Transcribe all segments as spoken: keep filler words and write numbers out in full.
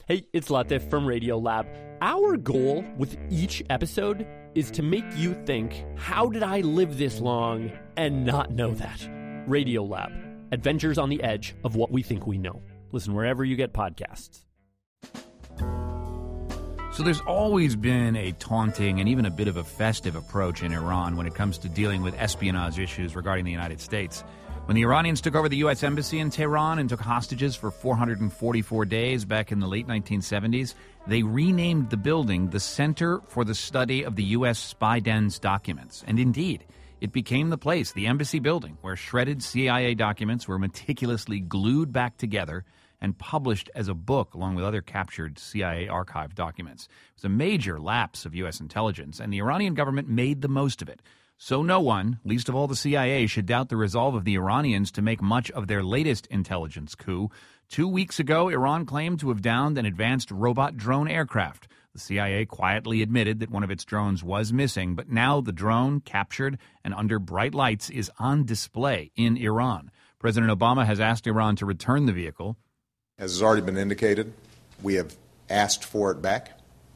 Hey, it's Latif from Radiolab. Our goal with each episode is to make you think, how did I live this long and not know that? Radiolab, adventures on the edge of what we think we know. Listen wherever you get podcasts. So there's always been a taunting and even a bit of a festive approach in Iran when it comes to dealing with espionage issues regarding the United States. When the Iranians took over the U S embassy in Tehran and took hostages for four hundred forty-four days back in the late nineteen seventies, they renamed the building the Center for the Study of the U S Spy Den's Documents. And indeed, it became the place, the embassy building, where shredded C I A documents were meticulously glued back together and published as a book along with other captured C I A archive documents. It was a major lapse of U S intelligence, and the Iranian government made the most of it. So no one, least of all the C I A, should doubt the resolve of the Iranians to make much of their latest intelligence coup. Two weeks ago, Iran claimed to have downed an advanced robot drone aircraft. The C I A quietly admitted that one of its drones was missing, but now the drone, captured and under bright lights, is on display in Iran. President Obama has asked Iran to return the vehicle. As has already been indicated, we have asked for it back.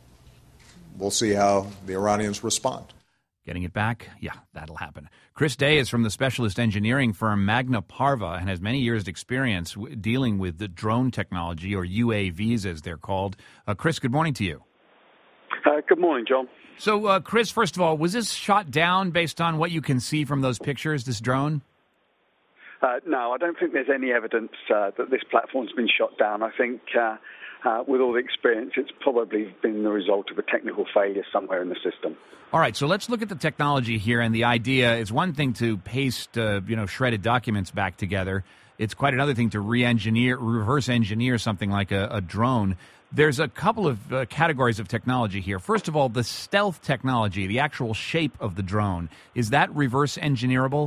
We'll see how the Iranians respond. Getting it back? Yeah, that'll happen. Chris Day is from the specialist engineering firm Magna Parva and has many years' experience w- dealing with the drone technology, or U A Vs as they're called. Uh, Chris, good morning to you. Uh, good morning, John. So, uh, Chris, first of all, was this shot down based on what you can see from those pictures, this drone? Uh, no, I don't think there's any evidence uh, that this platform's been shot down. I think uh, uh, with all the experience, it's probably been the result of a technical failure somewhere in the system. All right, so let's look at the technology here, and the idea is one thing to paste, uh, you know, shredded documents back together. It's quite another thing to re-engineer, reverse engineer something like a, a drone. There's a couple of uh, categories of technology here. First of all, the stealth technology, the actual shape of the drone, is that reverse engineerable?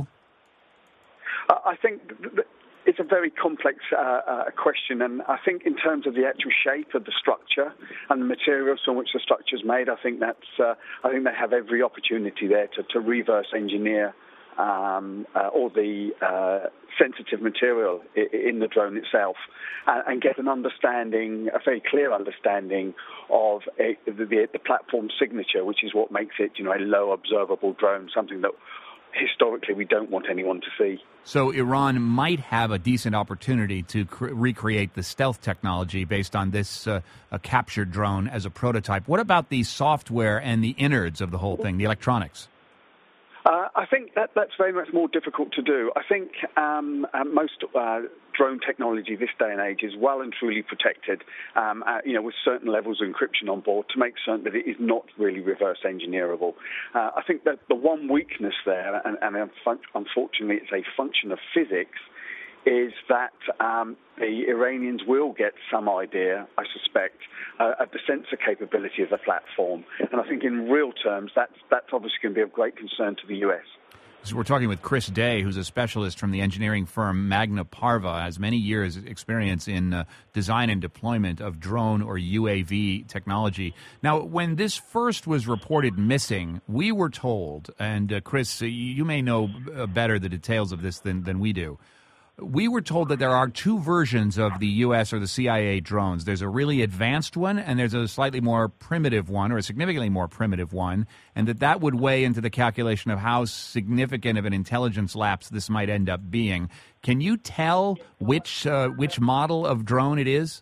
Uh, I think th- th- it's a very complex uh, uh, question, and I think in terms of the actual shape of the structure and the materials from which the structure is made, I think that's uh, I think they have every opportunity there to, to reverse engineer um, uh, all the uh, sensitive material I- in the drone itself, and, and get an understanding, a very clear understanding of a, the, the, the platform signature, which is what makes it, you know, a low observable drone, something that historically we don't want anyone to see. So Iran might have a decent opportunity to cre- recreate the stealth technology based on this uh, a captured drone as a prototype. What about the software and the innards of the whole thing, the electronics? Uh, I think that that's very much more difficult to do. I think um, uh, most uh, drone technology this day and age is well and truly protected, um, uh, you know, with certain levels of encryption on board to make certain that it is not really reverse engineerable. Uh, I think that the one weakness there, and, and unfortunately it's a function of physics, is that um, the Iranians will get some idea, I suspect, uh, of the sensor capability of the platform. And I think in real terms, that's, that's obviously going to be of great concern to the U S. So we're talking with Chris Day, who's a specialist from the engineering firm Magna Parva, has many years' experience in uh, design and deployment of drone or U A V technology. Now, when this first was reported missing, we were told, and uh, Chris, you may know better the details of this than, than we do, we were told that there are two versions of the U S or the C I A drones. There's a really advanced one, and there's a slightly more primitive one, or a significantly more primitive one, and that that would weigh into the calculation of how significant of an intelligence lapse this might end up being. Can you tell which uh, which model of drone it is?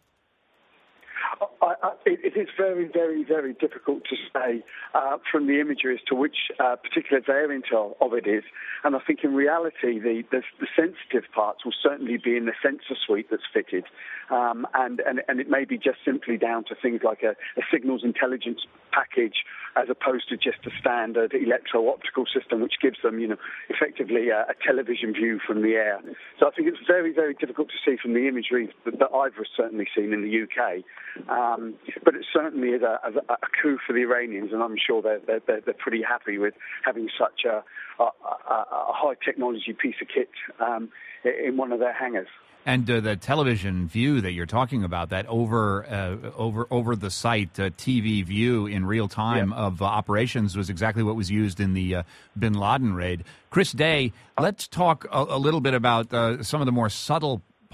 I, I, it, it is very, very, very difficult to say uh, from the imagery as to which uh, particular variant of it is. And I think in reality, the, the, the sensitive parts will certainly be in the sensor suite that's fitted. Um, and, and, and it may be just simply down to things like a, a signals intelligence package as opposed to just a standard electro-optical system, which gives them, you know, effectively a, a television view from the air. So I think it's very, very difficult to see from the imagery that, that I've certainly seen in the U K. Um, but it certainly is a, a, a coup for the Iranians, and I'm sure they're, they're, they're pretty happy with having such a, a, a, a high-technology piece of kit um, in one of their hangars. And uh, the television view that you're talking about, that over uh, over over the site uh, T V view in real time yeah. of uh, operations, was exactly what was used in the uh, Bin Laden raid. Chris Day, let's talk a, a little bit about uh, some of the more subtle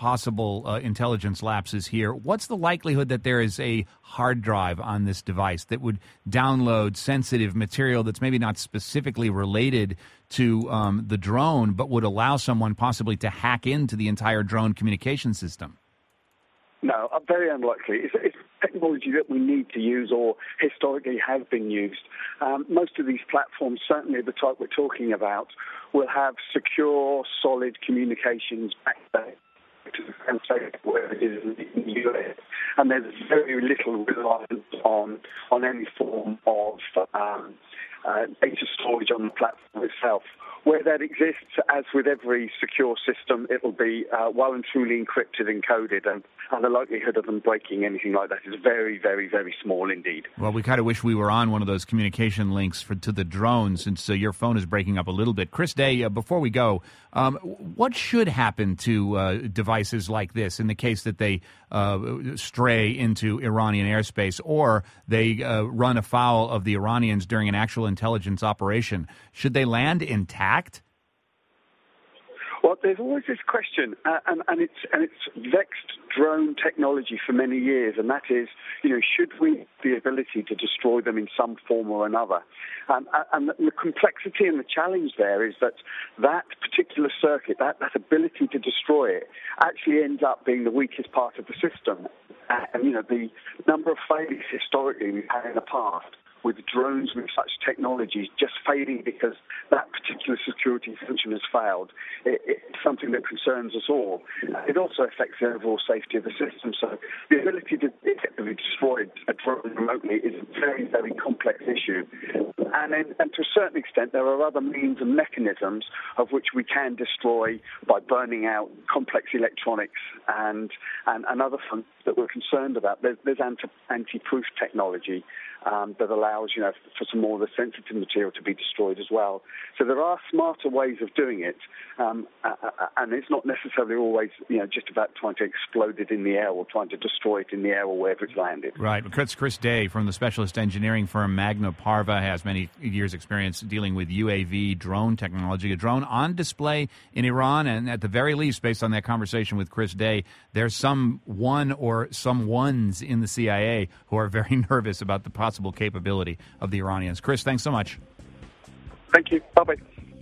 possible uh, intelligence lapses here. What's the likelihood that there is a hard drive on this device that would download sensitive material that's maybe not specifically related to um, the drone, but would allow someone possibly to hack into the entire drone communication system? No, very unlikely. It's, it's technology that we need to use or historically has been used. Um, most of these platforms, certainly the type we're talking about, will have secure, solid communications backbone to and say where it is in the U S. And there's very little reliance on on any form of um, uh, data storage on the platform itself. Where that exists, as with every secure system, it will be uh, well and truly encrypted and coded, and, and the likelihood of them breaking anything like that is very, very, very small indeed. Well, we kind of wish we were on one of those communication links for to the drone, since uh, your phone is breaking up a little bit. Chris Day, uh, before we go, um, what should happen to uh, devices like this in the case that they uh, stray into Iranian airspace or they uh, run afoul of the Iranians during an actual intelligence operation? Should they land intact? Well, there's always this question, uh, and, and it's and it's vexed drone technology for many years, and that is, you know, should we have the ability to destroy them in some form or another? Um, and the, the complexity and the challenge there is that that particular circuit, that, that ability to destroy it, actually ends up being the weakest part of the system. Uh, and, you know, the number of failures historically we've had in the past with drones with such technologies just failing because that particular security function has failed, it, it's something that concerns us all. It also affects the overall safety of the system. So the ability to effectively destroy a drone remotely is a very, very complex issue. And, in, and to a certain extent, there are other means and mechanisms of which we can destroy by burning out complex electronics and, and, and other functions that we're concerned about. There's, there's anti, anti-proof technology Um, that allows, you know, for some more of the sensitive material to be destroyed as well. So there are smarter ways of doing it, um, and it's not necessarily always, you know, just about trying to explode it in the air or trying to destroy it in the air or wherever it's landed. Right. Chris, Chris Day from the specialist engineering firm Magna Parva has many years' experience dealing with U A V drone technology. A drone on display in Iran, and at the very least, based on that conversation with Chris Day, there's some one or some ones in the C I A who are very nervous about the possibility capability of the Iranians. Chris, thanks so much. Thank you. Bye-bye.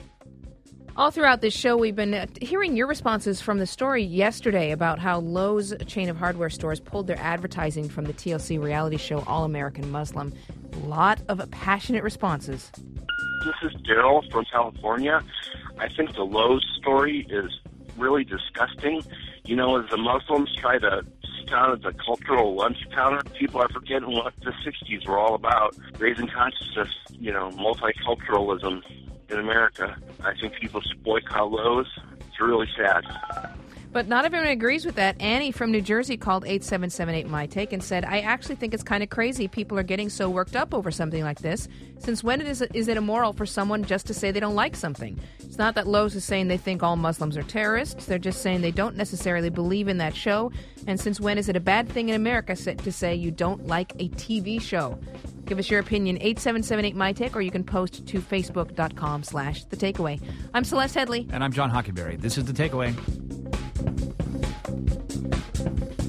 All throughout this show, we've been uh, hearing your responses from the story yesterday about how Lowe's chain of hardware stores pulled their advertising from the T L C reality show All American Muslim. A lot of passionate responses. This is Daryl from California. I think the Lowe's story is really disgusting. You know, as the Muslims try to down at the cultural lunch counter, people are forgetting what the sixties were all about, raising consciousness, you know, multiculturalism in America. I think people should boycott Lowe's. It's really sad. But not everyone agrees with that. Annie from New Jersey called eight seven seven eight my take and said, I actually think it's kind of crazy people are getting so worked up over something like this. Since when is it, is it immoral for someone just to say they don't like something? It's not that Lowe's is saying they think all Muslims are terrorists. They're just saying they don't necessarily believe in that show. And since when is it a bad thing in America to say you don't like a T V show? Give us your opinion, eight seven seven eight my take, or you can post to facebook.com slash The Takeaway. I'm Celeste Headley. And I'm John Hockenberry. This is The Takeaway.